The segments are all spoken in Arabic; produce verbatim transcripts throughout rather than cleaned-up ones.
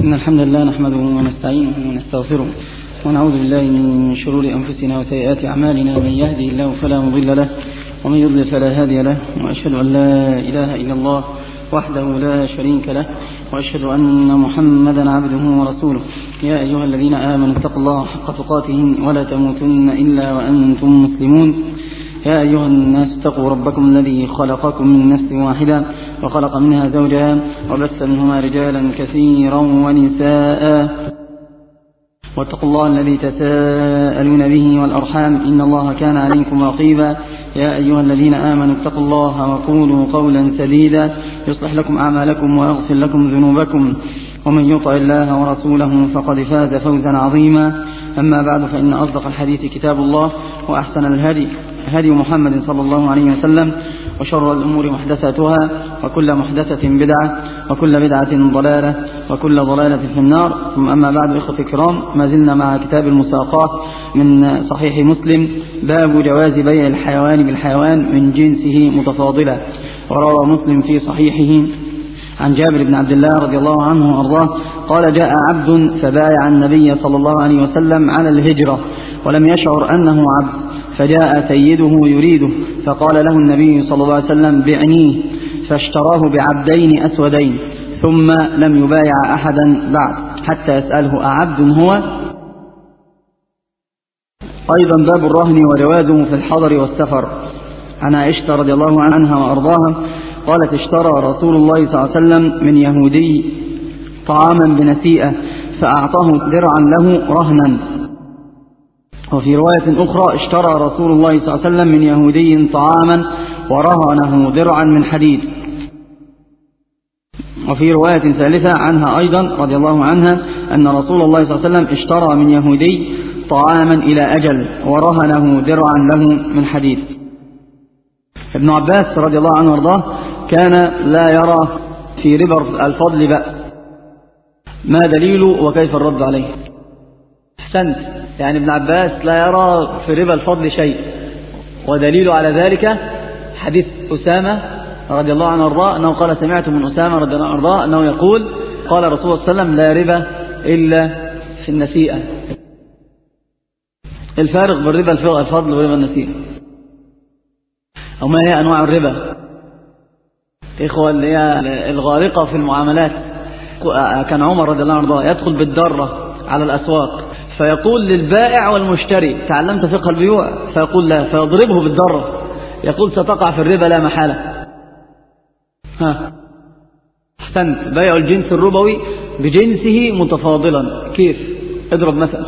إن الحمد لله نحمده ونستعينه ونستغفره ونعوذ بالله من شرور أنفسنا وسيئات أعمالنا. من يهدي الله فلا مضل له ومن يضلل فلا هادي له، وأشهد أن لا إله إلا الله وحده لا شريك له، وأشهد أن محمدا عبده ورسوله. يا أيها الذين آمنوا اتقوا الله حق تقاته ولا تموتن إلا وأنتم مسلمون. يا أيها الناس اتقوا ربكم الذي خلقكم من نفس واحدة وخلق منها زوجها وبث منهما رجالا كثيرا ونساء، واتقوا الله الذي تساءلون به والأرحام إن الله كان عليكم رقيبا. يا أيها الذين آمنوا اتقوا الله وقولوا قولا سديدا يصلح لكم أعمالكم ويغفر لكم ذنوبكم، ومن يطع الله ورسوله فقد فاز فوزا عظيما. أما بعد، فإن أصدق الحديث كتاب الله، وأحسن الهدي هدي محمد صلى الله عليه وسلم، وشر الأمور محدثاتها، وكل محدثة بدعة، وكل بدعة ضلالة، وكل ضلالة في النار. ثم أما بعد، إخوة الكرام، ما زلنا مع كتاب المساقات من صحيح مسلم، باب جواز بيع الحيوان بالحيوان من جنسه متفاضلا. وروى مسلم في صحيحه عن جابر بن عبد الله رضي الله عنه وأرضاه قال: جاء عبد فبايع النبي صلى الله عليه وسلم على الهجرة ولم يشعر أنه عبد، فجاء سيده يريده، فقال له النبي صلى الله عليه وسلم: بعنيه، فاشتراه بعبدين أسودين، ثم لم يبايع أحدا بعد حتى يسأله: أعبد هو؟ أيضا باب الرهن وجوازه في الحضر والسفر. عن عائشة رضي الله عنها وأرضاها قالت: اشترى رسول الله صلى الله عليه وسلم من يهودي طعاما بنسيئة فأعطاه درعا له رهنا. وفي رواية أخرى: اشترى رسول الله صلى الله عليه وسلم من يهودي طعاما ورهنه درعا من حديد. وفي رواية ثالثة عنها أيضا رضي الله عنها أن رسول الله صلى الله عليه وسلم اشترى من يهودي طعاما إلى أجل ورهنه درعا له من حديد. ابن عباس رضي الله عنه وارضاه كان لا يرى في ربا الفضل بأس. ما دليله وكيف الرد عليه؟ أحسنت. يعني ابن عباس لا يرى في ربا الفضل شيء، ودليله على ذلك حديث أسامة رضي الله عنه وارضاه أنه قال: سمعت من أسامة رضي الله عنه وارضاه أنه يقول: قال رسول الله صلى الله عليه وسلم: لا ربا إلا في النسيئة. الفارق بالربا الفضل وربا النسيئة، أو ما هي أنواع الربا؟ إخوة، اللي هي الغارقة في المعاملات. كان عمر رضي الله عنه وارضاه يدخل بالدرة على الأسواق فيقول للبائع والمشتري: تعلمت فقه البيوع؟ فيقول لا، فيضربه بالدرة، يقول: ستقع في الربا لا محالة. ها، احسنت. بيع الجنس الربوي بجنسه متفاضلا. كيف؟ اضرب مثلا.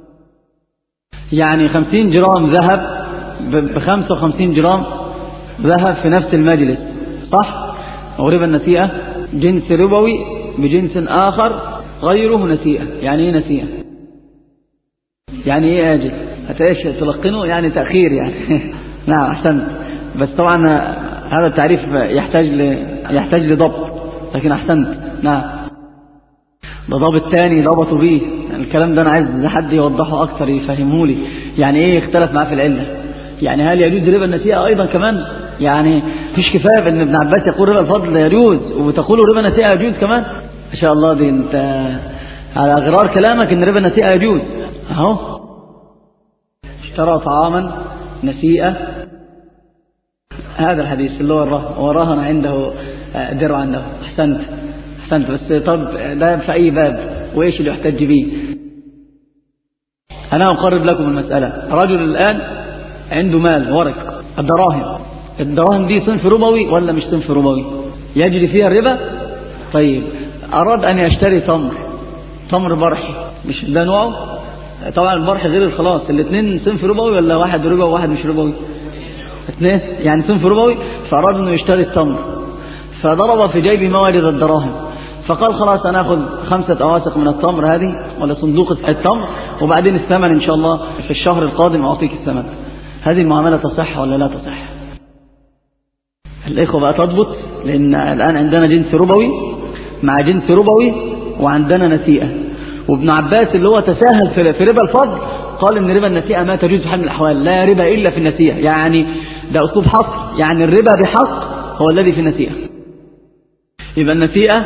يعني خمسين جرام ذهب بخمسة وخمسين جرام ذهب في نفس المجلس، صح؟ وربا النسيئة جنس ربوي بجنس آخر غيره نسيئة. يعني ايه نسيئة؟ يعني ايه آجل؟ هتعيش تلقنه يعني تأخير يعني. نعم، أحسنت. بس طبعا هذا التعريف يحتاج ل... يحتاج لضبط، لكن أحسنت. نعم، ده ضابط تاني ضبطوا بيه. يعني الكلام ده أنا عايز حد يوضحه أكتر، يفهمه لي. يعني إيه يختلف معاه في العلة؟ يعني هل يجوز ربا النسيئة أيضا كمان؟ يعني مفيش كفاية بأن ابن عباس يقول ربا الفضل يجوز وتقول ربا النسيئة يجوز كمان؟ ما شاء الله، دي أنت على غرار كلامك إن ربا النسيئة يجوز. أهو اشترى طعاما نسيئة، هذا الحديث اللي هو ورهن عنده درع عنده. أحسنت أحسنت. بس طب ده في أي باب وإيش اللي يحتج به؟ أنا أقرب لكم المسألة. رجل الآن عنده مال ورق، الدراهم. الدراهم دي صنف ربوي ولا مش صنف ربوي؟ يجري فيها الربا؟ طيب، أراد أن يشتري تمر، تمر برحي، مش ده نوعه؟ طبعا البرح غير الخلاص. الاثنين صنف ربوي ولا واحد ربوي وواحد مش ربوي؟ اثنين يعني صنف ربوي. فأراد أنه يشتري التمر، فضرب في جيبه ما وجد الدراهم، فقال: خلاص أنا أخذ خمسة أواسق من التمر هذه ولا صندوق التمر، وبعدين الثمن إن شاء الله في الشهر القادم أعطيك الثمن. هذه المعاملة تصح ولا لا تصح؟ الإخوة بقى تضبط، لأن الآن عندنا جنس ربوي مع جنس ربوي وعندنا نسيئة. وابن عباس اللي هو تساهل في ربا الفضل قال إن ربا النسيئة ما تجوز في حال من الأحوال، لا ربا إلا في النسيئة. يعني ده أسلوب حصر، يعني الربا بحق هو الذي في النسيئة. يبقى النسيئة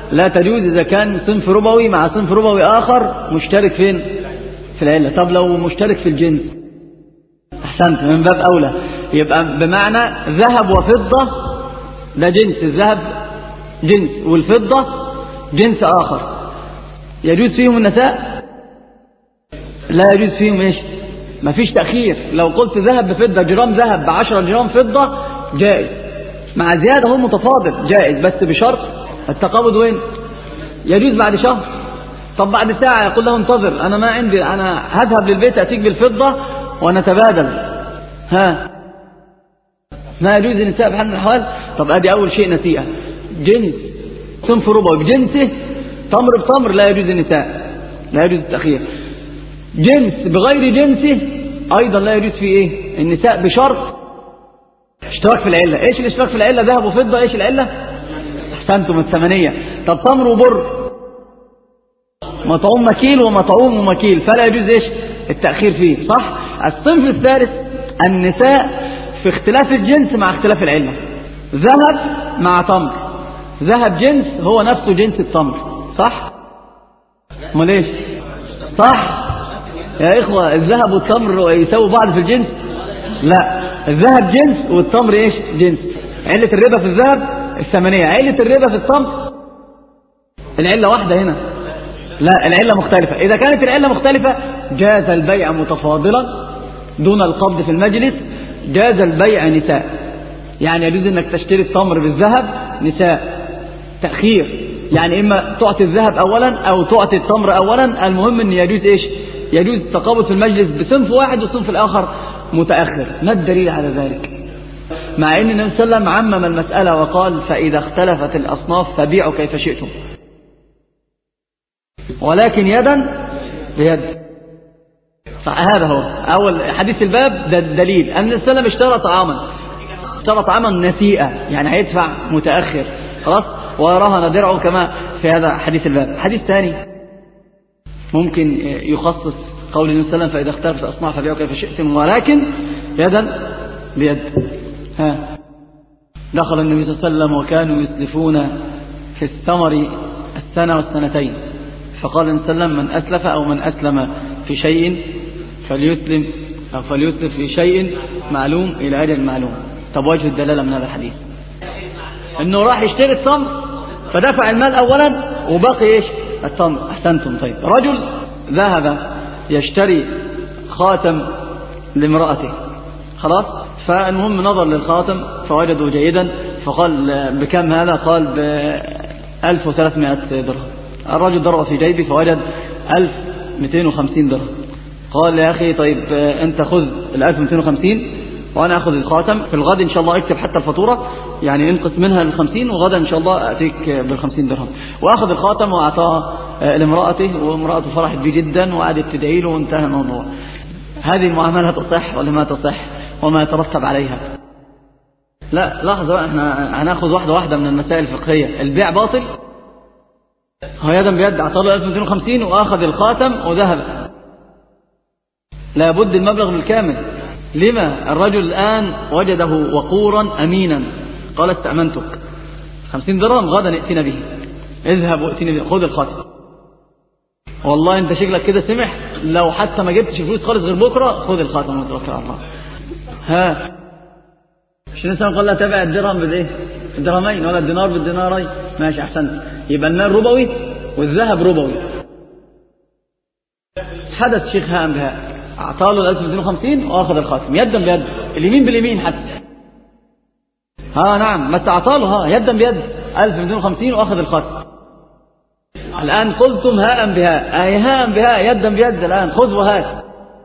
لا تجوز إذا كان صنف ربوي مع صنف ربوي آخر مشترك فين؟ في العلة. طب لو مشترك في الجنس؟ أحسنت، من باب أولى. يبقى بمعنى ذهب وفضة، ده جنس، الذهب جنس والفضة جنس آخر، يجوز فيهم النساء؟ لا يجوز فيهم إيش؟ ما فيش تأخير. لو قلت ذهب بفضة، جرام ذهب بعشرة جرام فضة جائز، مع زيادة هو متفاضل جائز، بس بشرط التقابض وين؟ يجوز بعد شهر. طب بعد ساعة يقول له انتظر، أنا ما عندي، أنا هذهب للبيت أتيك بالفضة ونتبادل، ها ما يجوز النساء بحال من الأحوال. طب أدي أول شيء نسيئة، جنس صنف ربوي بجنسه، تمر بتمر، لا يجوز النساء، لا يجوز التأخير. جنس بغير جنسه أيضا لا يجوز فيه إيه؟ النساء، بشرط اشتراك في العلة. إيش الاشتراك في العلة؟ ذهب وفضة، إيش العلة؟ أحسنتم، الثمنية. طب تمر وبر، مطعوم مكيل ومطعوم ومكيل، فلا يجوز إيش؟ التأخير فيه، صح؟ الصنف الثالث النساء في اختلاف الجنس مع اختلاف العلة. ذهب مع تمر، ذهب جنس هو نفسه جنس التمر، صح؟ امال ايش؟ صح يا إخوة، الذهب والتمر يساووا بعض في الجنس؟ لا، الذهب جنس والتمر ايش؟ جنس. علة الربا في الذهب الثمنية، علة الربا في التمر العلة واحدة هنا، لا العلة مختلفة. إذا كانت العلة مختلفة جاز البيع متفاضلا دون القبض في المجلس، جاز البيع نساء، يعني يجوز انك تشتري التمر بالذهب نساء، تأخير، يعني إما تعطي الذهب أولا أو تعطي التمر أولا، المهم أن يجوز إيش؟ يجوز التقابض في المجلس بصنف واحد والصنف الآخر متأخر. ما الدليل على ذلك؟ مع أن النبي صلى الله عليه وسلم عمم المسألة وقال فإذا اختلفت الأصناف فبيعوا كيف شئتم، ولكن يدا بيد. هذا هو أول حديث الباب، ده دليل أن النبي صلى الله عليه وسلم اشترى طعاما، اشترى طعاما نسيئة، يعني هيدفع متأخر خلاص، ورهن درعه كما في هذا حديث الباب. حديث ثاني ممكن يخصص قول النبي صلى الله عليه وسلم فإذا اختلفت الأصناف فبيعوا كيف شئتم ولكن يدا بيد. ها دخل النبي صلى الله عليه وسلم وكانوا يسلفون في الثمر السنة والسنتين، فقال النبي صلى الله عليه وسلم من أسلف أو من أسلم في شيء فليسلم أو فليسلف في شيء معلوم إلى أجل معلوم. طب وجه الدلالة من هذا الحديث إنه راح يشتري التمر فدفع المال أولا وبقي إيش؟ التمر. أحسنتم. طيب رجل ذهب يشتري خاتم لامرأته، خلاص، فالمهم نظر للخاتم فوجده جيدا، فقال بكم هذا؟ قال بألف وثلاثمائة درهم. الرجل ضرب في جيبه فوجد ألف ومئتين وخمسين درهم. قال يا أخي طيب أنت خذ الألف ومئتين وخمسين وأنا أخذ الخاتم، في الغد إن شاء الله اكتب حتى الفاتورة، يعني انقص منها الخمسين وغدا إن شاء الله أتيك بالخمسين درهم. وأخذ الخاتم وأعطاه لامرأته، وامرأته فرحت به جدا وقعدت تدعي له وانتهى الموضوع. هذه المعاملة تصح ولا ما تصح وما يترتب عليها؟ لا لحظة، احنا هناخذ واحدة واحدة من المسائل الفقهية. البيع باطل، هو يدا بيد، أعطاه له ألف ومئتين وخمسين وأخذ الخاتم وذهب، لابد المبلغ بالكامل. لما؟ الرجل الآن وجده وقورا أمينا، قال استأمنتك خمسين درهم غدا ائتنا به، اذهب وائتني به، خذ الخاتم. والله انت شكلك كده سمح، لو حتى ما جبتش فلوس خالص غير بكرة خذ الخاتم وتوكل على الله. ها مش الإنسان قال لا تبع الدرهم بالايه؟ الدرهمين ولا الدينار بالدينارين؟ ماشي أحسنت. يبقى المال ربوي والذهب ربوي. حدث شيخ هام بها، أعطاه له ألف ومئتين وخمسين وأخذ الخاتم يدا بيد، اليمين باليمين حتى، ها نعم، بس أعطاه له ها يدا بيد ألف ومئتين وخمسين وأخذ الخاتم. الآن قلتم هاء بها، أي هاء بها يدا بيد، الآن خذ وهات.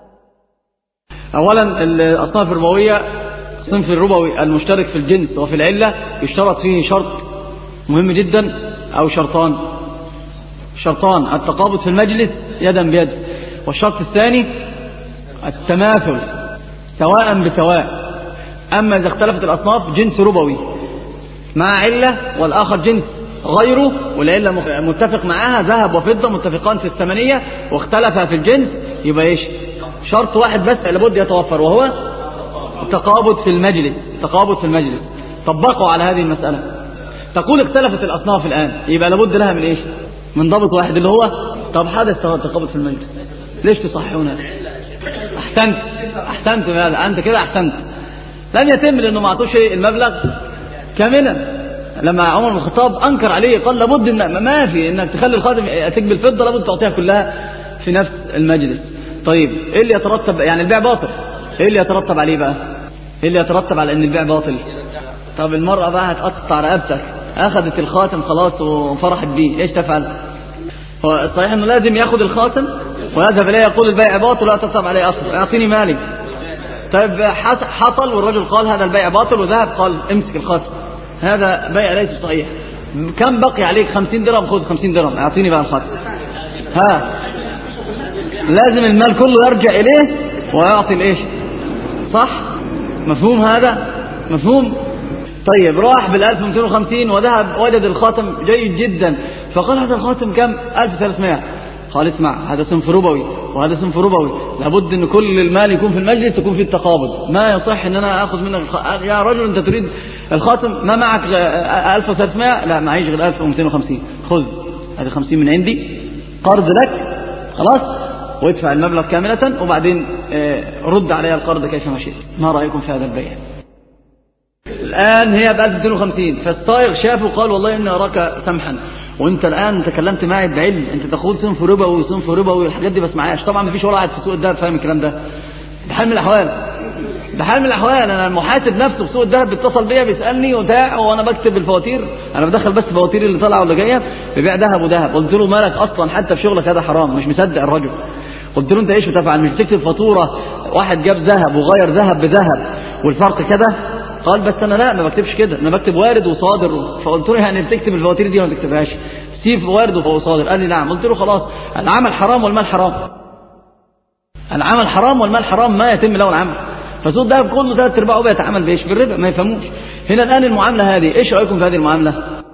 أولا الأصناف الربوية، صنف الربوي المشترك في الجنس وفي العلة يشترط فيه شرط مهم جدا أو شرطان. شرطان: التقابض في المجلس يدا بيد، والشرط الثاني التماثل سواء بسواء. أما إذا اختلفت الأصناف، جنس ربوي مع علة والآخر جنس غيره والعلة متفق معها، ذهب وفضة متفقان في الثمنية واختلفا في الجنس، يبقى إيش؟ شرط واحد بس لابد يتوفر، وهو التقابض في المجلس. التقابض في المجلس طبقوا على هذه المسألة. تقول اختلفت الأصناف الآن، يبقى لابد لها من إيش؟ من ضابط واحد اللي هو طب حدث تقابض في المجلس، ليش تصححون هذا؟ أحسنت أحسنت هذا أنت كده أحسنت. لم يتم لأنه ما أعطوش المبلغ كاملا. لما عمر بن الخطاب أنكر عليه قال لابد إن ما في إنك تخلي الخاتم يأتيك بالفضة، لابد تعطيها كلها في نفس المجلس. طيب إيه اللي يترتب؟ يعني البيع باطل، إيه اللي يترتب عليه بقى؟ إيه اللي يترتب على إن البيع باطل؟ طب المرأة بقى هتقطع رقبتك، أخذت الخاتم خلاص وفرحت بيه، إيش تفعل؟ هو الصحيح إنه لازم يأخذ الخاتم ويذهب إليه يقول البيع باطل ولا ترتب عليه أصلا، أعطيني مالي. طيب حصل والرجل قال هذا البيع باطل وذهب قال امسك الخاتم، هذا بيع ليس صحيح. كم بقي عليك؟ خمسين درهم، خذ خمسين درهم اعطيني بقى الخاتم. ها لازم المال كله يرجع إليه ويعطي الإيش؟ صح؟ مفهوم هذا؟ مفهوم؟ طيب راح بالألف ومئتين وخمسين وذهب وجد الخاتم جيد جدا، فقال هذا الخاتم كم؟ ألف وثلاثمائة. قال اسمع هذا صنف ربوي وهذا صنف ربوي، لابد ان كل المال يكون في المجلس يكون فيه التقابض، ما يصح ان انا اخذ منك الخ... يا رجل انت تريد الخاتم ما معك ألف وثلاثمائة؟ لا معيش غير ألف ومئتين وخمسين، خذ هذه خمسين من عندي قرض لك خلاص، وادفع المبلغ كاملة وبعدين رد علي القرض كيف ما شئت. ما رأيكم في هذا البيع؟ الآن هي ب ألف ومئتين وخمسين، فالصايغ شافه قال والله إني أراك سمحا، وانت الآن تكلمت معي بعلم، انت تقول صنف ربوي وصنف ربوي والحاجات دي بس معاياش. طبعا ما فيش ولا واحد في سوق الذهب فاهم الكلام ده. بحال من الأحوال بحال من الأحوال أنا المحاسب نفسه في سوق الذهب بيتصل بيا بيسألني وبتاع وأنا بكتب الفواتير، أنا بدخل بس فواتير اللي طالعة واللي جاية ببيع ذهب وذهب. قلت له مالك أصلا حتى في شغلك هذا حرام، مش مصدق الرجل. قلت له أنت إيش بتفعل؟ مش بتكتب فاتورة واحد جاب ذهب وغير ذهب بذهب والفرق كده؟ قال بس أنا لا ما بكتبش كده، أنا بكتب وارد وصادر. فقلت له يعني بتكتب الفواتير دي ولا ما تكتبهاش؟ سيف وارد وصادر. قال لي نعم. قلت له خلاص العمل حرام والمال حرام، العمل حرام والمال حرام، ما يتم له العمل. فسوق الذهب كله ثلاث ارباعه بيتعامل بايش؟ بالربا، ما يفهموش. هنا الآن المعاملة هذه ايش رأيكم في هذه المعاملة؟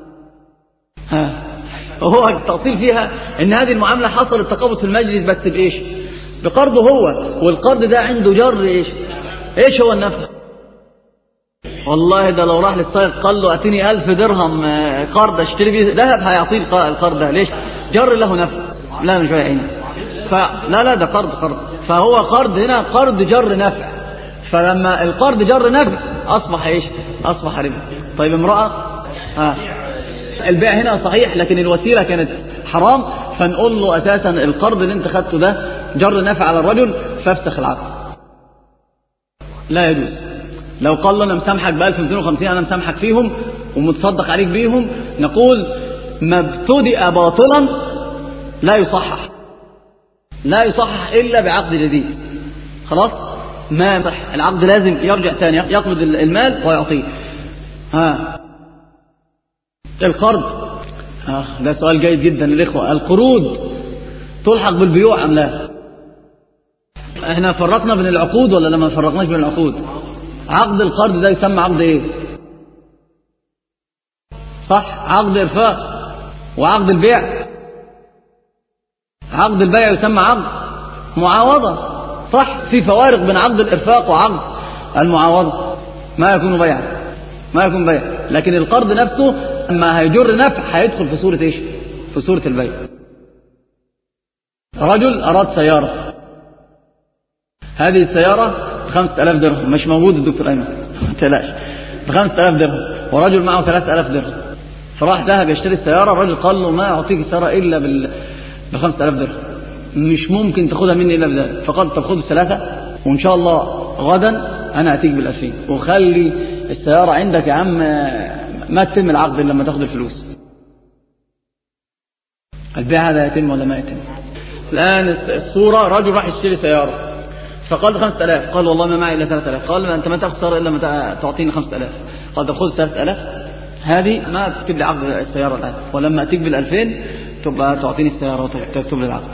ها هو التأصيل فيها ان هذه المعاملة حصل التقابض في المجلس بس بايش؟ بقرضه هو، والقرض ده عنده جر ايش؟ ايش هو النفع؟ والله ده لو راح للصايغ قال له اتني ألف درهم قرض اشتري بيه ذهب هيعطيه القرض ده. ليش؟ جر له نفع. لا مش عيني. فلا لا ده قرض قرض، فهو قرض هنا قرض جر نفع، فلما القرض جر نفع اصبح ايش؟ اصبح ربا. طيب امرأة ها البيع هنا صحيح لكن الوسيلة كانت حرام، فنقول له اساسا القرض اللي انت خدته ده جر نفع على الرجل فافسخ العقد. لا يجوز. لو قال له انا مسامحك ب ألف ومئتين وخمسين انا مسامحك فيهم ومتصدق عليك بيهم، نقول ما ابتدأ باطلا لا يصحح، لا يصحح الا بعقد جديد. خلاص ما يصح العقد، لازم يرجع ثاني يقبض المال ويعطيه. ها القرض آه ده سؤال جيد جدا للإخوة. القروض تلحق بالبيوع ام لا؟ احنا فرقنا بين العقود ولا لما فرقناش بين العقود؟ عقد القرض ده يسمى عقد ايه؟ صح، عقد إرفاق. وعقد البيع، عقد البيع يسمى عقد معاوضة. صح، في فوارق بين عقد الإرفاق وعقد المعاوضة، ما يكون بيع ما يكون بيع لكن القرض نفسه لما هيجر نفع هيدخل في صورة ايش؟ في صورة البيع. رجل أراد سيارة، هذه السيارة بخمسة آلاف درهم، مش موجود الدكتور أيمن ما تقلقش، بخمسة آلاف درهم، ورجل معه ثلاثة آلاف درهم، فراح ذهب يشتري السيارة. الرجل قال له ما أعطيك السيارة إلا بال بخمسة آلاف درهم، مش ممكن تاخدها مني إلا بذلك. فقال طب خذ الثلاثة وإن شاء الله غدا أنا أتيك بالألفين، وخلي السيارة عندك يا عم ما تتم العقد إلا لما تاخد الفلوس. البيع هذا يتم ولا ما يتم؟ الآن الصورة رجل راح يشتري سيارة فقال خمسة آلاف، قال والله ما معي إلا ثلاثة آلاف. قال ما أنت ما تأخذ السيارة إلا ما تعطيني خمسة آلاف. قال طب خذ ثلاثة آلاف هذه ما تكتب لي عقد السيارة الآن، ولما أتيك بالألفين تبقى تعطيني السيارة وتكتب لي العقد.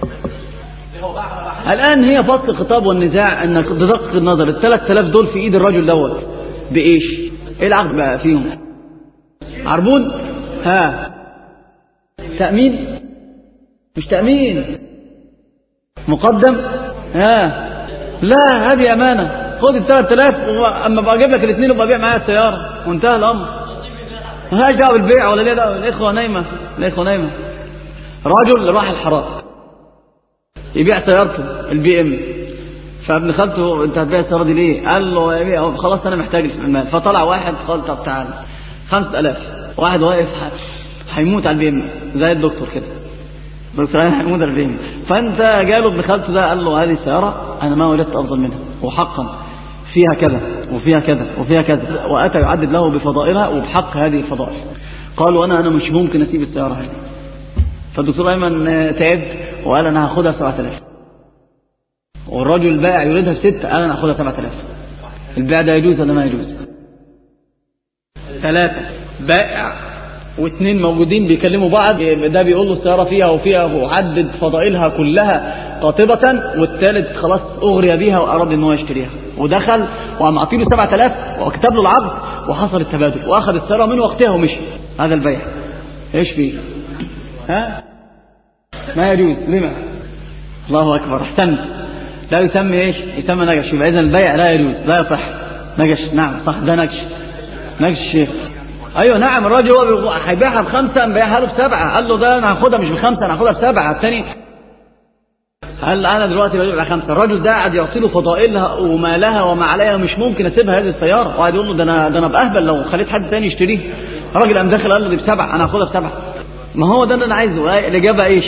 الآن هي فصل الخطاب والنزاع أنك بدقق النظر الثلاثة آلاف دول في إيد الرجل دوت بإيش؟ إيه العقد بقى فيهم؟ عربون؟ ها تأمين؟ مش تأمين مقدم؟ ها لا هذه أمانة. خد الثلاثة آلاف أما بقى أجيب لك الاثنين وبقى بيع معايا السيارة وانتهى الأمر. مالهاش دعوه بالبيع ولا ليه دعوه. الاخوه نايمه، الاخوه نايمه. رجل راح الحرام يبيع سيارته البي ام، فابن خالته انت هتبيع السياره دي ليه؟ قال له يا بيه خلاص انا محتاج المال. فطلع واحد قال طب تعال خمسة آلاف. واحد واقف هيموت على البي ام زي الدكتور كده، دكتور هيموت على البي ام. فانت جاله ابن خالته ده قال له هذه السياره انا ما وجدت افضل منها، وحقا فيها كذا وفيها كذا وفيها كذا، واتى يعدد له بفضائلها وبحق هذه الفضائل. قالوا انا انا مش ممكن اسيب السياره هذه. فالدكتور ايمن تعب وقال انا هاخدها سبعة آلاف، والرجل البائع يريدها بستة، قال انا هاخدها سبعة آلاف. البيع ده يجوز ولا ما يجوز؟ ثلاثة بائع واثنين موجودين بيكلموا بعض، ده بيقول له السيارة فيها وفيها وعدد فضائلها كلها قاطبة، والثالث خلاص اغري بيها واراد ان هو يشتريها، ودخل وقام عطيله سبعة آلاف وكتب له العقد وحصل التبادل واخذ السيارة من وقتها ومشي. هذا البيع ايش فيه؟ ها ما يجوز. لما؟ الله اكبر، احسنت. لا يسمي ايش؟ يسمى نجش. يبقى اذا البيع لا يجوز، لا يصح. نجش، نعم صح، ده نجش، نجش الشيخ. ايوه نعم. الراجل هو هيبيعها بخمسه مبيعها له بسبعه، قال له ده انا هاخدها مش بخمسه انا هاخدها بسبعه. الثاني قال انا دلوقتي ببيع بخمسه، الراجل ده قاعد يعطي له فضائلها ومالها وما عليها، مش ممكن اسيبها هذه السياره، وقاعد يقول له ده انا ده انا باهبل لو خليت حد ثاني يشتريها. الراجل قام داخل قال له دي بسبعه انا هاخدها بسبعه. ما هو ده اللي انا عايزه. الاجابه ايش؟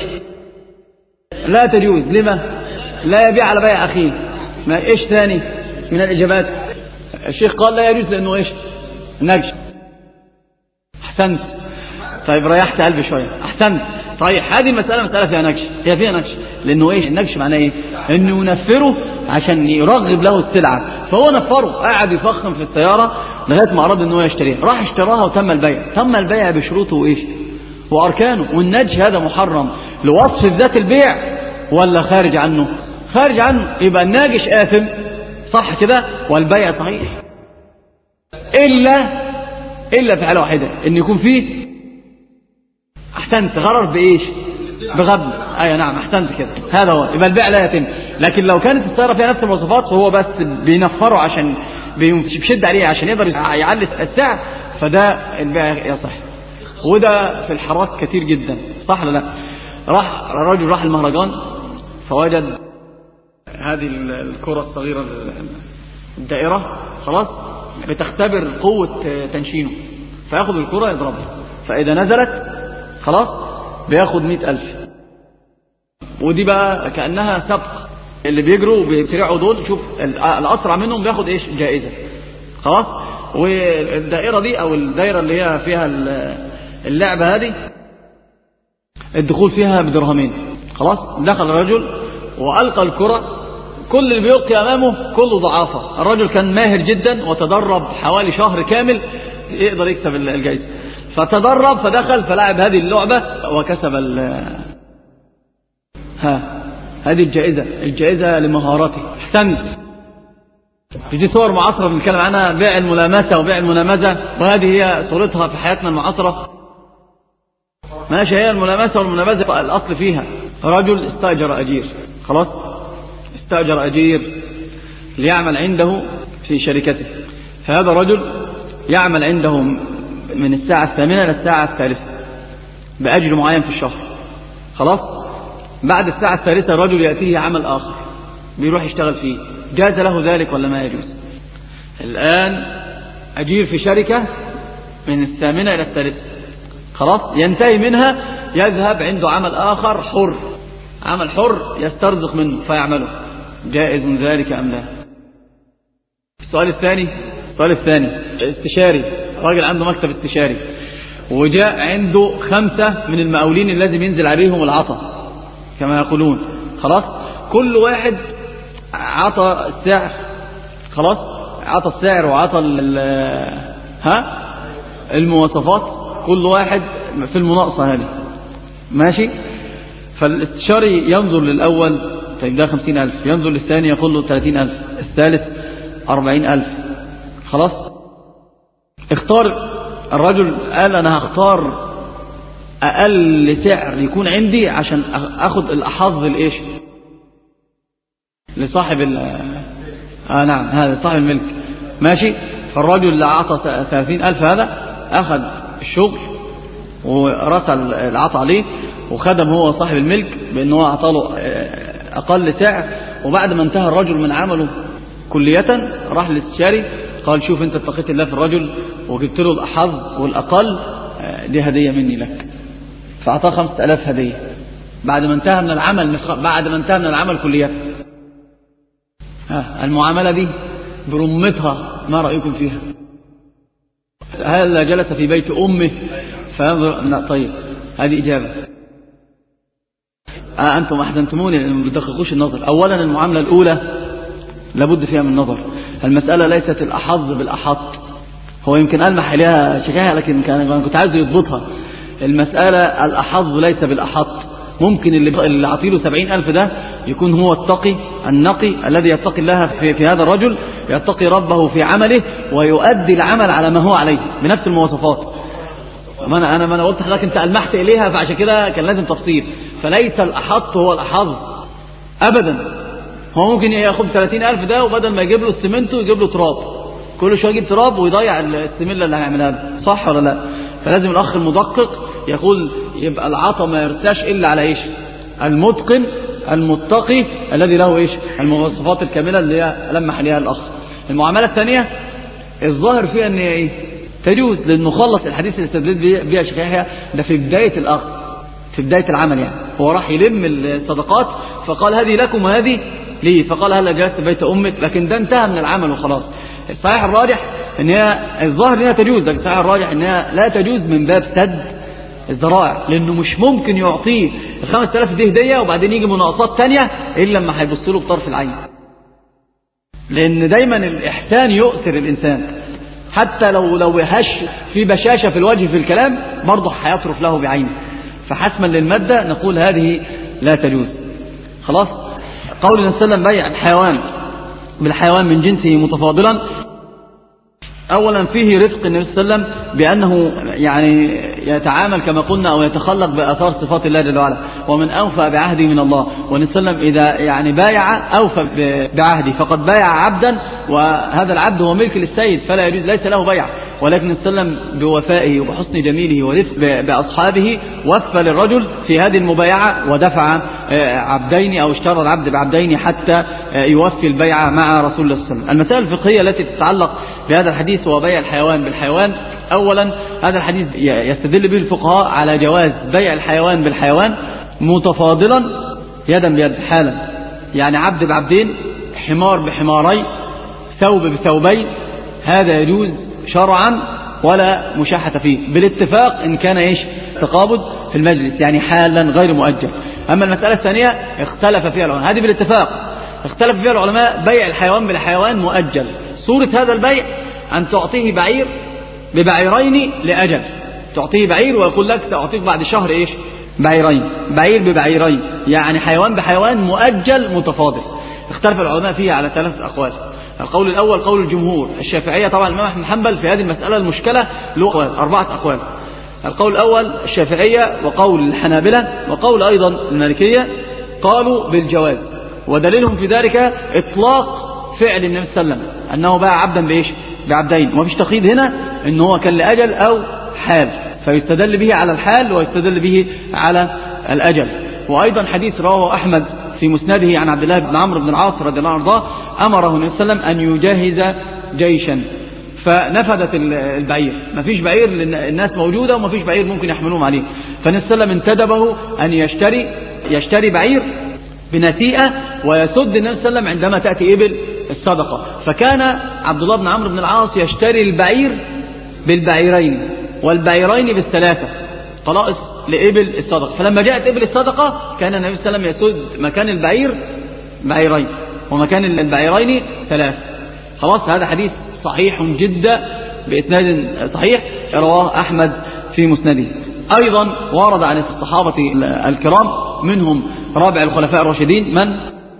لا تجوز. لما؟ لا يبيع على بيع اخيه. ما ايش ثاني من الاجابات؟ الشيخ قال لا يجوز لانه ايش؟ نجش. احسنت. طيب ريحت قلبي شويه، احسنت. صحيح هذه المساله مساله فيها نجش، هي فيها نجش. لانه ايش النجش معناه؟ ايه؟ انه ينفره عشان يرغب له السلعه، فهو نفره قاعد يفخم في السياره لغايه ما اراد ان هو يشتريها، راح اشتراها وتم البيع. تم البيع بشروطه وايش واركانه. والنجش هذا محرم لوصف ذات البيع ولا خارج عنه؟ خارج عنه. يبقى الناجش آثم، صح كده، والبيع صحيح، إلا إلا في حالة واحدة، إن يكون فيه أحسنت غرر بإيش؟ بغبن. أي نعم أحسنت كده، هذا هو. يبقى البيع لا يتم. لكن لو كانت السيارة فيها نفس المواصفات فهو بس بينفره عشان بيشد عليه عشان يقدر يعلي السعر، فده البيع يصح. وده في الحارات كتير جدا، صح ولا لا؟ راح الرجل راح المهرجان فوجد هذه الكرة الصغيرة الدائرة خلاص بتختبر قوة تنشينه، فياخذ الكرة يضربها، فإذا نزلت خلاص بياخد مئة ألف. ودي بقى كأنها سبق، اللي بيجروا وبيسرعوا دول شوف الأسرع منهم بياخد إيش؟ جائزة. خلاص. والدائرة دي أو الدائرة اللي هي فيها اللعبة هذه الدخول فيها بدرهمين. خلاص. دخل الرجل وألقى الكرة، كل اللي بيلقي أمامه كله ضعافة. الرجل كان ماهر جدا وتدرب حوالي شهر كامل يقدر يكسب الجائزة، فتدرب فدخل فلعب هذه اللعبة وكسب ال ها هذه الجائزة، الجائزة لمهارته. احسنت. دي صور معاصرة بنتكلم عنها، بيع الملامسة وبيع المنامزة، وهذه هي صورتها في حياتنا المعاصرة. ماشي، هي الملامسة والمنامزة الأصل فيها رجل استأجر أجير. خلاص. استأجر أجير ليعمل عنده في شركته، فهذا رجل يعمل عنده من الساعة الثامنة إلى الساعة الثالثة بأجر معين في الشهر. خلاص. بعد الساعة الثالثة الرجل يأتيه عمل آخر بيروح يشتغل فيه، جاز له ذلك ولا ما يجوز؟ الآن أجير في شركة من الثامنة إلى الثالثة، خلاص، ينتهي منها يذهب عنده عمل آخر حر، عمل حر يسترزق منه فيعمله، جائز ذلك أم لا؟ السؤال الثاني السؤال الثاني استشاري، راجل عنده مكتب استشاري وجاء عنده خمسة من المقاولين اللي لازم ينزل عليهم العطا كما يقولون. خلاص. كل واحد عطى السعر، خلاص، عطى السعر وعطى ها المواصفات، كل واحد في المناقصة هذه. ماشي. فالاستشاري ينظر للأول، طيب ده خمسين ألف، ينظر للثاني يقول له ثلاثين ألف، الثالث أربعين ألف. خلاص. اختار الرجل، قال أنا هختار أقل سعر يكون عندي عشان أخذ الأحظ الإيش لصاحب ال آه نعم هذا صاحب الملك. ماشي. فالرجل اللي أعطى ثلاثين ألف هذا أخذ الشغل ورسل العطاء عليه، وخدم هو صاحب الملك بأنه هو أعطاله أقل سعر، وبعد ما انتهى الرجل من عمله كلية راح للاستشاري قال شوف أنت اتقيت الله في الرجل وجبت له الأحظ والأقل، دي هدية مني لك، فأعطاه خمسة آلاف هدية بعد ما انتهى من العمل بعد ما انتهى من العمل كلية. المعاملة دي برمتها ما رأيكم فيها؟ هل جلس في بيت أمه فينظر؟ لا. طيب هذه إجابة. آه أنتم أحزنتموني ما بتدققوش النظر. أولا المعاملة الأولى لابد فيها من نظر. المسألة ليست الأحظ بالأحط، هو يمكن ألمح إليها شكاها لكن كان كنت عايز يضبطها. المسألة الأحظ ليس بالأحط. ممكن اللي اللي عطيله سبعين ألف ده يكون هو التقي النقي الذي يتقي الله في, في هذا الرجل، يتقي ربه في عمله ويؤدي العمل على ما هو عليه بنفس المواصفات. ما أنا أنا ما أنا قلت لحضرتك أنت ألمحت إليها فعشان كده كان لازم تفصيل. فليس الأحط هو الأحظ أبدا. هو ممكن ياخد ثلاثين ألف ده وبدل ما يجيب له السمنت يجيب له تراب، كل شويه يجيب تراب ويضيع السميله اللي هيعملها له، صح ولا لا؟ فلازم الأخ المدقق يقول يبقى العطا ما يرتاش إلا على إيش؟ المتقن المتقي الذي له إيش؟ المواصفات الكاملة اللي هي لمح عليها الأخ. المعاملة الثانية الظاهر فيها أن إيه؟ تجوز، لأنه خلص الحديث اللي استدلت بها شيخ يحيى ده في بداية الأخذ، في بداية العمل يعني، هو راح يلم الصدقات فقال هذه لكم وهذه ليه، فقال هلا جلست بيت أمك، لكن ده انتهى من العمل وخلاص. الصحيح الراجح ان هي الظاهر انها تجوز، لكن الصحيح الراجح انها لا تجوز من باب سد الذرائع، لانه مش ممكن يعطيه الخمس آلاف دي هديه وبعدين يجي مناقصات تانية الا لما هيبص له بطرف العين، لان دايما الاحسان يؤثر الانسان، حتى لو لو هش في بشاشه في الوجه في الكلام برضه هيطرف له بعينه. فحسما للماده نقول هذه لا تجوز. خلاص. قول النبي صلى الله عليه وسلم بيع الحيوان بالحيوان من جنسه متفاضلا، أولا فيه رفق النبي صلى الله عليه وسلم بأنه يعني يتعامل كما قلنا أو يتخلق بأثار صفات الله جل وعلا، ومن أوفى بعهده من الله. والنبي صلى الله عليه وسلم إذا يعني بايع أوفى بعهده، فقد بايع عبدا وهذا العبد هو ملك للسيد فلا يجوز ليس له بيع، ولكن النبي صلى الله عليه وسلم بوفائه وبحسن جميله ورفق بأصحابه وفى للرجل في هذه المبايعة ودفع عبدين أو اشترى العبد بعبدين حتى يوفي البيعة مع رسول الله صلى الله عليه وسلم. المسائل الفقهية التي تتعلق بهذا الحديث هو بيع الحيوان بالحيوان. أولا هذا الحديث يستدل به الفقهاء على جواز بيع الحيوان بالحيوان متفاضلا يدا بيد حالا، يعني عبد بعبدين، حمار بحمارين، ثوب بثوبين، هذا يجوز شرعا ولا مشاحة فيه بالاتفاق إن كان إيش تقابض في المجلس يعني حالا غير مؤجل. أما المسألة الثانية اختلف فيها العلماء، هذه بالاتفاق اختلف فيها العلماء بيع الحيوان بالحيوان مؤجل. صورة هذا البيع أن تعطيه بعير ببعيرين لأجل، تعطيه بعير ويقول لك تعطيك بعد شهر إيش بعيرين، بعير ببعيرين، يعني حيوان بحيوان مؤجل متفاضل. اختلف العلماء فيها على ثلاثة أقوال. القول الأول قول الجمهور الشافعية، طبعا الإمام أحمد بن حنبل في هذه المسألة المشكلة له أقوال، أربعة أقوال. القول الأول الشافعية وقول الحنابلة وقول أيضا المالكية قالوا بالجواز، ودليلهم في ذلك إطلاق فعل النبي صلى الله عليه وسلم أنه باع عبدا بإيش بعبدين، ومفيش تقييد هنا أنه هو كان لأجل أو حال، فيستدل به على الحال ويستدل به على الأجل. وأيضا حديث رواه أحمد في مسنده عن عبد الله بن عمرو بن العاص رضي الله عنه وارضاه أمره النبي صلى الله عليه وسلم أن يجهز جيشا فنفدت البعير، مفيش بعير لأن الناس موجودة ومفيش بعير ممكن يحملوهم عليه، فالنبي صلى الله عليه وسلم انتدبه أن يشتري يشتري بعير بنسيئة ويسد النبي صلى الله عليه وسلم عندما تأتي إبل الصدقة. فكان عبد الله بن عمرو بن العاص يشتري البعير بالبعيرين والبعيرين بالثلاثة طلائص لإبل الصدقة، فلما جاءت إبل الصدقة كان النبي صلى الله عليه وسلم يسد مكان البعير بعيرين ومكان البعيرين ثلاثة. خلاص. هذا حديث صحيح جدا بإسناد صحيح رواه أحمد في مسنده. أيضا ورد عن الصحابة الكرام منهم رابع الخلفاء الراشدين من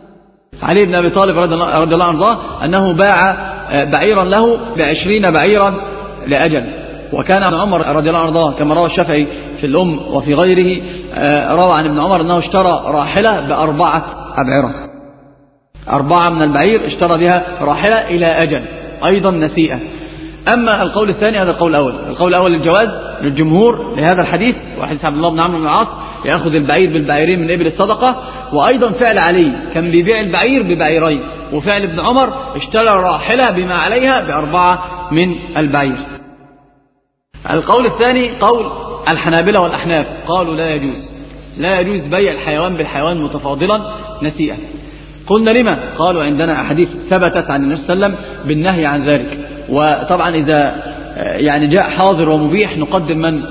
علي بن أبي طالب رضي الله عنه أنه باع بعيرا له بعشرين بعيرا لأجل. وكان ابن عمر رضي الله عنه كما روى الشافعي في الأم وفي غيره روى عن ابن عمر أنه اشترى راحلة بأربعة أبعرة، أربعة من البعير اشترى بها راحلة إلى أجل أيضا نسيئة. أما القول الثاني هذا القول الأول، القول الأول الجواز للجمهور لهذا الحديث وحديث عبد الله بن عمرو بن العاص يأخذ البعير بالبعيرين من إبل الصدقة، وأيضا فعل علي كان بيبيع البعير ببعيرين، وفعل ابن عمر اشترى راحلة بما عليها بأربعة من البعير. القول الثاني قول الحنابلة والأحناف، قالوا لا يجوز لا يجوز بيع الحيوان بالحيوان متفاضلا نسيئا. قلنا لما؟ قالوا عندنا أحاديث ثبتت عن النبي صلى الله عليه وسلم بالنهي عن ذلك، وطبعا إذا يعني جاء حاضر ومبيح نقدم من؟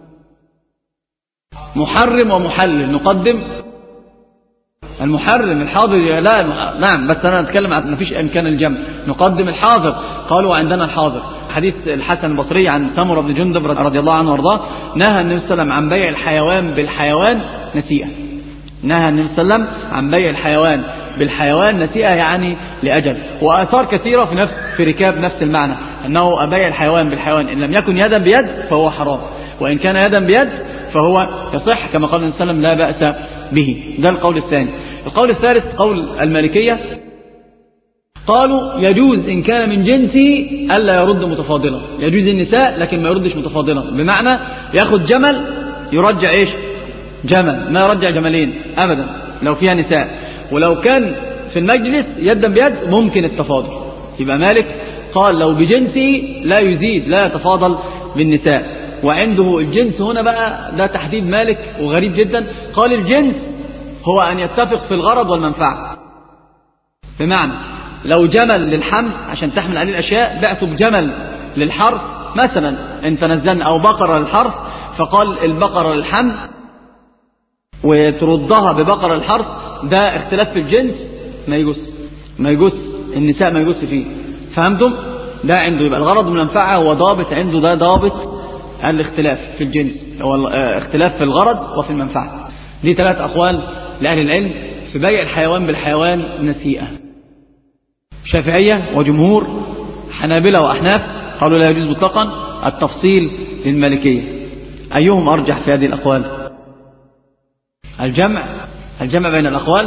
محرم ومحلل، نقدم المحرم. الحاضر لا نعم، بس أنا أتكلم عن ما فيش إمكان الجمع، نقدم الحاضر. قالوا عندنا الحاضر حديث الحسن البصري عن سمرة بن جندب رضي الله عنه وارضاه، نهى النبي صلى الله عليه وسلم عن بيع الحيوان بالحيوان نسيئا. نهى النبي صلى الله عليه وسلم عن بيع الحيوان بالحيوان نسيئا، يعني لأجل. وآثار كثيرة في نفس في ركاب نفس المعنى، أنه أبيع الحيوان بالحيوان إن لم يكن يدا بيد فهو حرام، وإن كان يدا بيد فهو يصح، كما قال النبي صلى الله عليه وسلم لا بأس به. ده القول الثاني. القول الثالث قول المالكية، قالوا يجوز إن كان من جنسه ألا يرد متفاضلا، يجوز النساء لكن ما يردش متفاضلا، بمعنى يأخذ جمل يرجع إيش؟ جمل، ما يرجع جملين أبدا لو فيها نساء. ولو كان في المجلس يدا بيد ممكن التفاضل. يبقى مالك قال لو بجنسه لا يزيد لا يتفاضل بالنساء. وعنده الجنس هنا بقى ده تحديد مالك وغريب جدا، قال الجنس هو أن يتفق في الغرض والمنفعة. بمعنى لو جمل للحمل عشان تحمل عليه الأشياء بعته بجمل للحرث مثلا إن تنزلنا، أو بقرة للحرث، فقال البقرة للحمل وتردها ببقرة للحرث، ده اختلاف في الجنس ما يجوز ما يجوز النساء ما يجوز فيه. فهمتم؟ ده عنده يبقى الغرض والمنفعة هو ضابط عنده، ده ضابط الاختلاف في الجنس، هو اختلاف في الغرض وفي المنفعة. دي ثلاث أقوال لأهل العلم في بيع الحيوان بالحيوان نسيئة. شافعية وجمهور، حنابلة وأحناف قالوا لا يجوز مطلقا، التفصيل للمالكية. أيهم أرجح في هذه الأقوال؟ الجمع الجمع بين الأقوال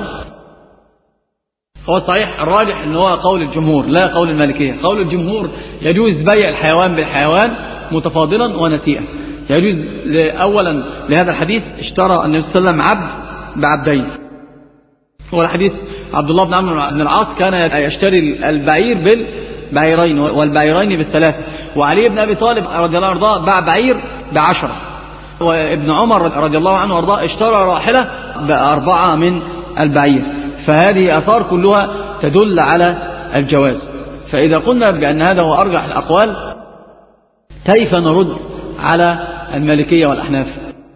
هو الصحيح. الراجح أنه هو قول الجمهور لا قول المالكية. قول الجمهور يجوز بيع الحيوان بالحيوان متفاضلا ونسيئا. يجوز أولا لهذا الحديث اشترى النبي صلى الله عليه وسلم عبد بعبدين، هو الحديث عبد الله بن عمرو بن العاص كان يشتري البعير بالبعيرين والبعيرين بالثلاثة، وعلي بن أبي طالب رضي الله عنه باع بعير بعشرة، وابن عمر رضي الله عنه وارضاه اشترى راحلة بأربعة من البعير. فهذه آثار كلها تدل على الجواز. فإذا قلنا بأن هذا هو أرجح الأقوال، كيف نرد على المالكية والأحناف؟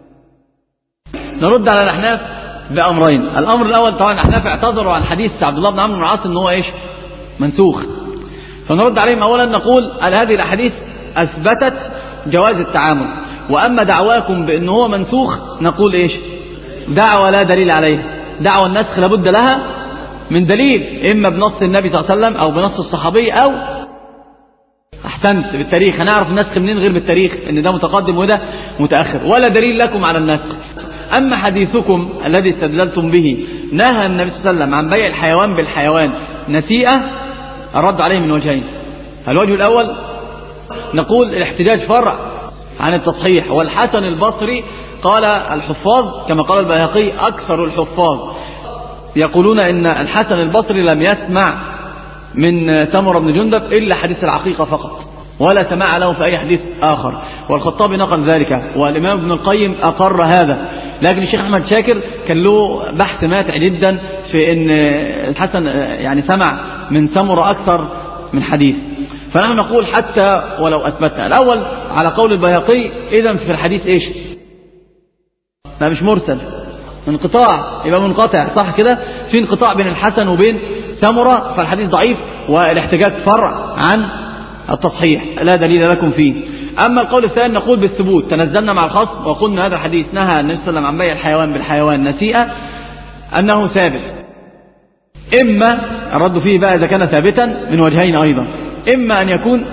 نرد على الأحناف بأمرين. الأمر الأول طبعا الأحناف اعتذروا عن حديث عبد الله بن عمرو بن العاص إن هو إيش؟ منسوخ. فنرد عليهم أولا نقول على هذه الأحاديث أثبتت جواز التعامل، وأما دعواكم بأنه هو منسوخ نقول إيش؟ دعوة لا دليل عليها. دعوة النسخ لابد لها من دليل، إما بنص النبي صلى الله عليه وسلم أو بنص الصحابي أو أحسنت بالتاريخ. هنعرف النسخ منين غير بالتاريخ؟ إن ده متقدم وده متأخر، ولا دليل لكم على النسخ. أما حديثكم الذي استدللتم به نهى النبي صلى الله عليه وسلم عن بيع الحيوان بالحيوان نسيئة، الرد عليه من وجهين. الوجه الأول نقول الاحتجاج فرع عن التصحيح، والحسن البصري قال الحفاظ كما قال البيهقي أكثر الحفاظ يقولون إن الحسن البصري لم يسمع من سمرة بن جندب إلا حديث العقيقة فقط، ولا سماع له في أي حديث آخر. والخطابي نقل ذلك، والإمام ابن القيم أقر هذا. لكن الشيخ أحمد شاكر كان له بحث ماتع جدا في أن الحسن يعني سمع من سمرة أكثر من حديث. فنحن نقول حتى ولو أثبتنا الأول على قول البيهقي، إذن في الحديث إيش؟ لا مش مرسل، انقطاع، يبقى منقطع، صح كده؟ في انقطاع بين الحسن وبين سمرة، فالحديث ضعيف والاحتجاج فرع عن التصحيح لا دليل لكم فيه. أما القول الثاني نقول بالثبوت، تنزلنا مع الخصم وقلنا هذا الحديث نهى النبي صلى الله عليه وسلم عن بيع الحيوان بالحيوان نسيئة، أنه ثابت. إما الرد فيه بقى إذا كان ثابتا من وجهين أيضا، إما أن يكون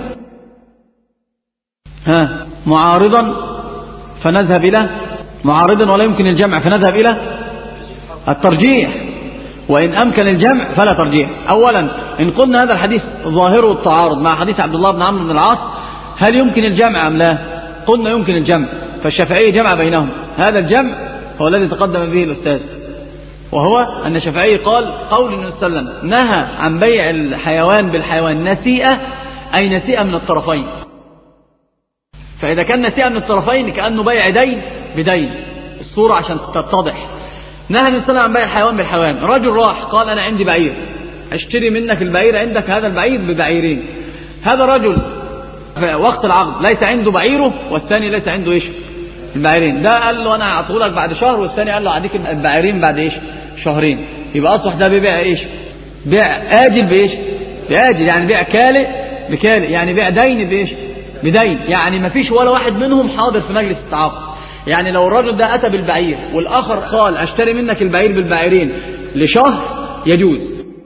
ها معارضا فنذهب إلى معارضا ولا يمكن الجمع فنذهب إلى الترجيح، وإن أمكن الجمع فلا ترجيح. أولا إن قلنا هذا الحديث ظاهره التعارض مع حديث عبد الله بن عمرو بن العاص، هل يمكن الجمع أم لا؟ قلنا يمكن الجمع، فالشافعي جمع بينهم. هذا الجمع هو الذي تقدم به الأستاذ، وهو أن الشافعي قال قول النبي صلى الله عليه وسلم نهى عن بيع الحيوان بالحيوان نسيئة، أي نسيئة من الطرفين. فإذا كان نسيئة من الطرفين كأنه بيع دين بدين، الصورة عشان تتضح. نهى النبي صلى الله عليه وسلم عن بيع الحيوان بالحيوان. رجل راح قال أنا عندي بعير، اشتري منك البعير عندك هذا البعير ببعيرين. هذا رجل في وقت العقد ليس عنده بعيره والثاني ليس عنده ايش البعيرين. ده قال له انا هعطيه لك بعد شهر، والثاني قال له هديك البعيرين بعد ايش شهرين. يبقى اصبح ده بيبيع ايش بيع آجل بايش بآجل، يعني بيع كالئ بكالئ، يعني بيع دين بايش بدين. يعني ما فيش ولا واحد منهم حاضر في مجلس التعاقد. يعني لو الرجل ده اتى بالبعير والاخر قال اشتري منك البعير بالبعيرين لشهر يجوز،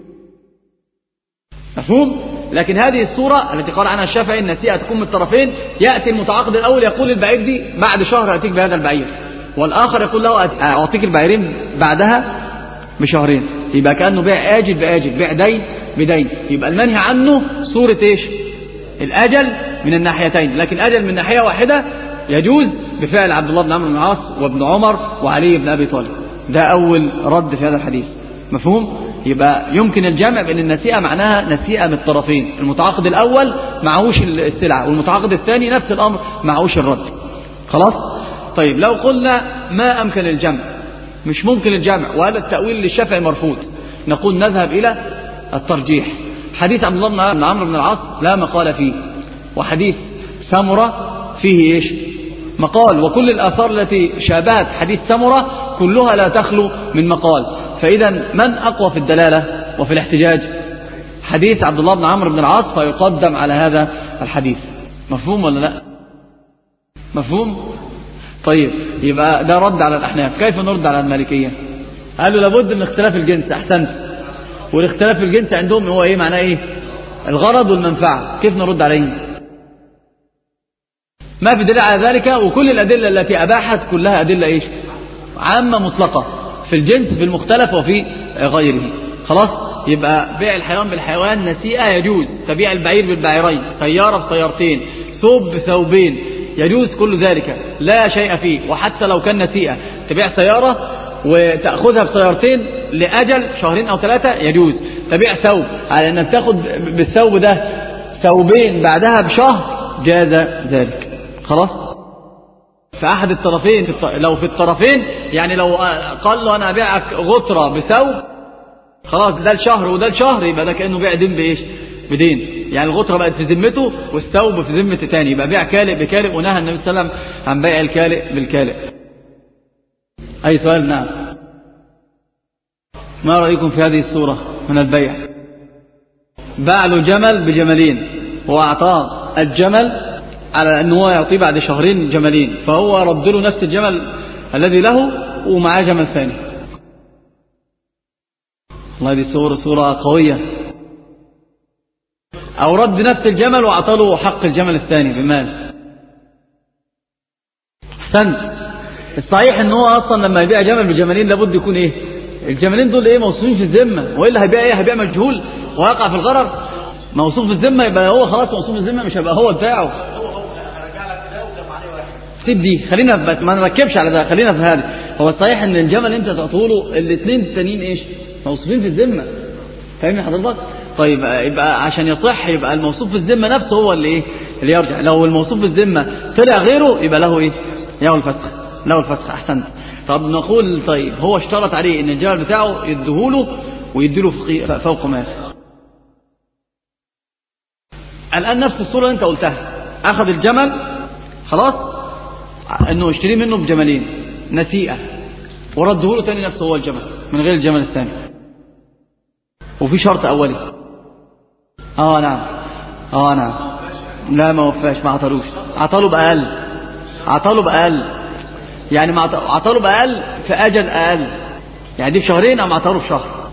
مفهوم؟ لكن هذه الصورة التي قال عنها الشافعي النسيئة تكون من الطرفين، يأتي المتعاقد الأول يقول البعير دي بعد شهر أتيك بهذا البعير، والآخر يقول له أعطيك البعيرين بعدها بشهرين. يبقى كأنه بيع آجل بآجل، بيع دين بدين. يبقى المنهي عنه صورة إيش الأجل من الناحيتين، لكن أجل من ناحية واحدة يجوز بفعل عبد الله بن عمرو بن العاص وابن عمر وعلي بن أبي طالب. ده أول رد في هذا الحديث، مفهوم؟ يبقى يمكن الجمع بين النسيئة معناها نسيئة من الطرفين، المتعاقد الأول معهوش السلعة والمتعاقد الثاني نفس الأمر معهوش الرد. خلاص؟ طيب لو قلنا ما أمكن الجمع، مش ممكن الجمع وهذا التأويل للشافعي مرفوض، نقول نذهب إلى الترجيح. حديث عبد الله بن عمرو بن العاص لا مقال فيه، وحديث سمرة فيه إيش مقال، وكل الآثار التي شابهت حديث سمرة كلها لا تخلو من مقال. فإذا من أقوى في الدلالة وفي الاحتجاج؟ حديث عبد الله بن عمرو بن العاص، فيقدم على هذا الحديث. مفهوم ولا لا؟ مفهوم؟ طيب يبقى ده رد على الأحناف. كيف نرد على المالكية؟ قالوا لابد من اختلاف الجنس. أحسنت. والاختلاف الجنس عندهم هو إيه معناه إيه الغرض والمنفعة. كيف نرد عليه؟ ما في دليل على ذلك، وكل الأدلة التي أباحت كلها أدلة إيش عامة مطلقة في الجنس في المختلف وفي غيره. خلاص؟ يبقى بيع الحيوان بالحيوان نسيئة يجوز، تبيع البعير بالبعيرين، سيارة بسيارتين، ثوب بثوبين، يجوز كل ذلك لا شيء فيه. وحتى لو كان نسيئة تبيع سيارة وتأخذها بسيارتين لأجل شهرين أو ثلاثة يجوز. تبيع ثوب على أنك تأخذ بالثوب ده ثوبين بعدها بشهر جاز ذلك. خلاص؟ فأحد الطرفين لو في الطرفين، يعني لو قال له أنا أبيعك غطرة بثوب، خلاص ده الشهر وده الشهر، يبقى ده كأنه بيع دين بإيش بدين. يعني الغطرة بقت في ذمته والثوب في ذمة تاني، يبقى بيع كالئ بكالئ. ونهى النبي صلى الله عليه وسلم عن بيع الكالئ بالكالئ. أي سؤال؟ نعم. ما رأيكم في هذه الصورة من البيع؟ باع له جمل بجملين وأعطاه الجمل على أنه هو يعطيه بعد شهرين جملين، فهو رد له نفس الجمل الذي له ومعاه جمل ثاني. والله دي صورة صورة قوية. أو رد نفس الجمل وأعطى له حق الجمل الثاني بمال. أحسنت. الصحيح أنه هو أصلا لما يبيع جمل بجملين لابد يكون إيه الجملين دول إيه موصوفين في الذمة، وإلا هيبيع إيه هيبيع مجهول ويقع في الغرر. موصوف في الذمة يبقى هو خلاص موصوف في الذمة، مش هيبقى هو بتاعه. سيب دي، خلينا ما نركبش على ده، خلينا في هذا. هو الصحيح ان الجمل انت تعطوله الاثنين التانيين ايش موصوفين في الذمه، فاهمني حضرتك؟ طيب يبقى عشان يصح يبقى الموصوف في الذمه نفسه هو اللي ايه اللي يرجع. لو الموصوف في الذمه طلع غيره يبقى له ايه له الفسخ له الفسخ. احسنت. طب نقول طيب هو اشترط عليه ان الجمل بتاعه يديهوله ويديله فوق مال. الان نفس الصوره اللي انت قلتها، اخذ الجمل خلاص انه يشتري منه بجملين نسيئة ورده له تاني نفسه هو الجمل من غير الجمل الثاني، وفي شرط اولي. اه نعم اه نعم لا ما وفاش، ما عطلوش، عطله بأقل عطله بأقل يعني ما عطله بأقل في اجل اقل، يعني دي في شهرين او عطله في شهر.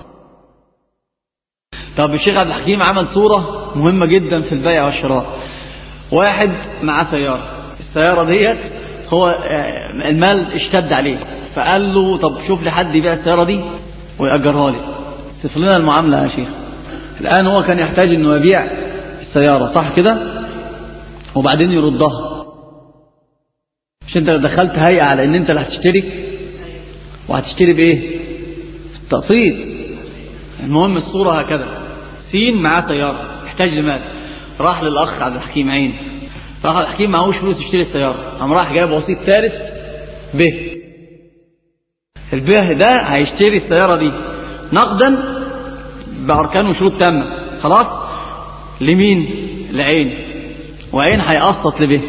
طب الشيخ عبد الحكيم عمل صورة مهمة جدا في البيع والشراء. واحد معاه سيارة، السيارة ديت هو المال اشتد عليه، فقال له طب شوف لي حد يبيع السيارة دي ويأجرها لي. صف لنا المعاملة يا شيخ. الآن هو كان يحتاج انه يبيع السيارة صح كده؟ وبعدين يردها. مش انت دخلت هيئة على ان انت اللي هتشتري، وهتشتري بايه؟ التقسيط. المهم الصورة هكذا، سين معاه سيارة يحتاج لمال، راح للأخ عبد الحكيم عين، راح عبد الحكيم معهوش فلوس يشتري السيارة، قام راح جايب وسيط ثالث به. البه ده هيشتري السيارة دي نقدا بأركان وشروط تامة، خلاص. لمين؟ لعين، وعين هيقسط لبه.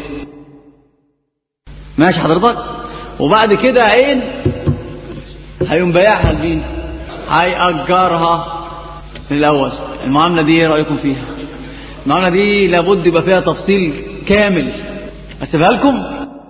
ماشي حضرتك؟ وبعد كده عين هيقوم بايعها لمين؟ هيأجرها من الأول. المعاملة دي ايه رأيكم فيها؟ المعاملة دي لابد يبقى فيها تفصيل كامل. أسيبها لكم؟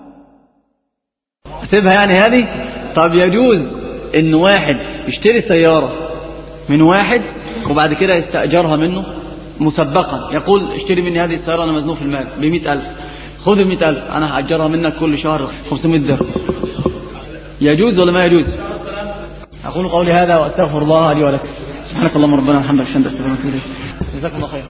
أسيبها يعني هذه؟ طب يجوز إن واحد يشتري سيارة من واحد وبعد كده يستأجرها منه مسبقا، يقول اشتري مني هذه السيارة أنا مزنوق في المال بمئة ألف، خذ المئة ألف أنا هأجرها منك كل شهر خمسمائة درهم. يجوز ولا ما يجوز؟ أقول قولي هذا وأستغفر الله لي ولكم. سبحانك اللهم ربنا والحمد لله. جزاكم الله خير.